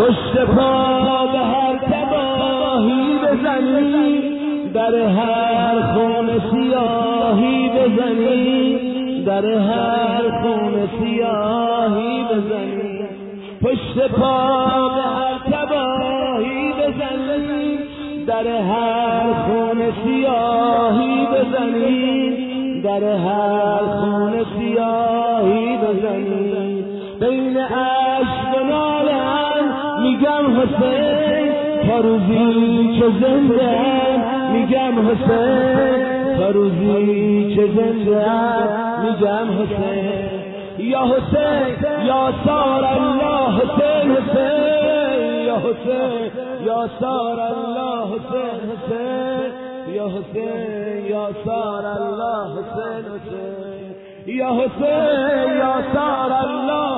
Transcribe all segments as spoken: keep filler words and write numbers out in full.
پشت پا به هر تباهی بزنی، در هر خون سیاهی بزنی، در هر خون سیاهی بزنی، پشت پا به هر تباهی بزنی، در هر خون سیاهی بزنی، در هر خون سیاهی بزنی. بین عشق و ناله‌ام میگم حسین، تا روزی که زنده‌ام میگم حسین، تا روزی که زنده‌ام میگم حسین. یا حسین یا سار الله حسین حسین، یا حسین یا سار الله حسین حسین، یا حسین یا سار الله حسین حسین، یا حسین یا سار الله.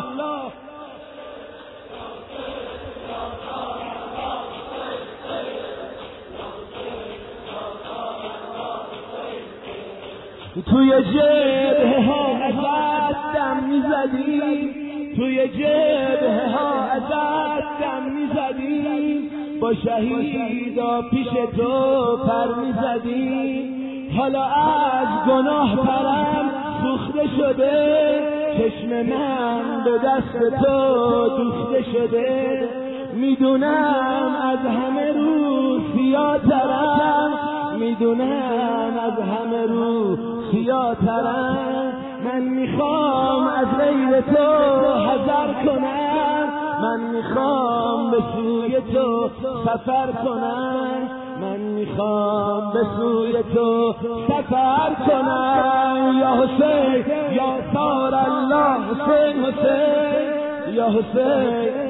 توی جبهه ها ازت دم میزدی، توی جبهه ها ازت دم میزدی، با شهیدا پیش تو پر میزدی. حالا از گناه پرم سوخته شده، چشم من به دست تو دوخته شده. میدونم از همه رو سیاه‌ترم، میدونم از همه رو سیاه‌ترم. من میخوام از غیر تو حذر کنم، من میخوام به سوی تو سفر کنم، من میخوام به سوی تو سفر کنم. یا حسین یا سار الله حسین حسین، یا حسین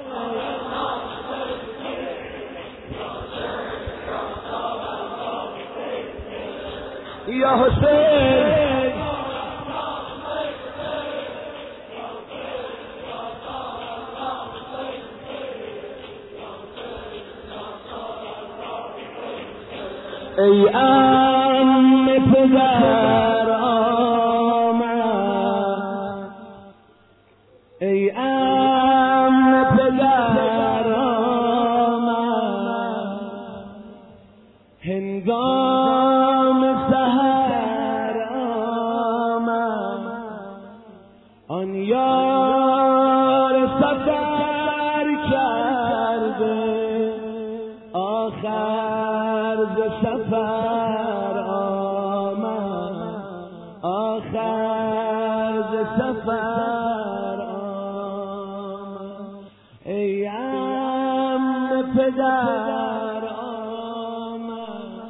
یا حسین. ای عم پدر آمد، ای عم پدر آمد، هنگام سحر آمد. آن یار سفر کرده، آخر ز سفر آمد، آخر ز سفر آمد. ای عم پدر آمد،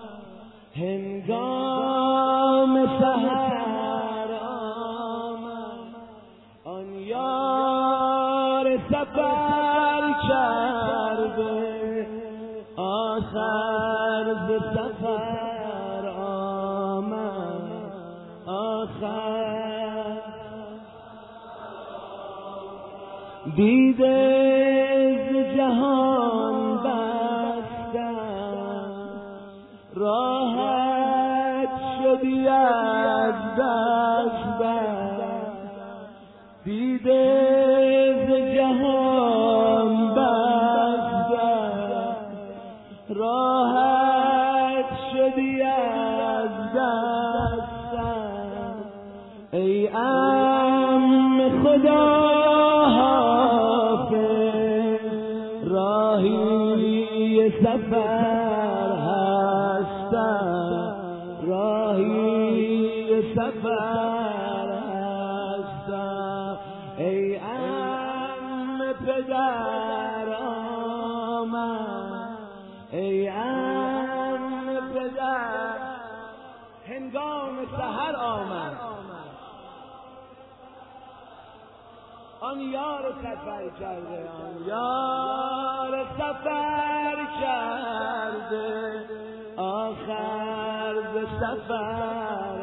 هنگام سحر آمد. آن یار سفر کرده، آخر ز سفر آمد، آخر. دیده ز جهان بستم، راحت شدی از دستم. دیده ز جهان بستم، راحت شدی از دستم. ای عم خدا حافظ، راهی سفر هستم، راهی سفر هستم. ای عم پدر آمد، ای عم پدر هنگام سحر آمد. آن یار سفر کرده، آن یار سفر کرده، آخر ز سفر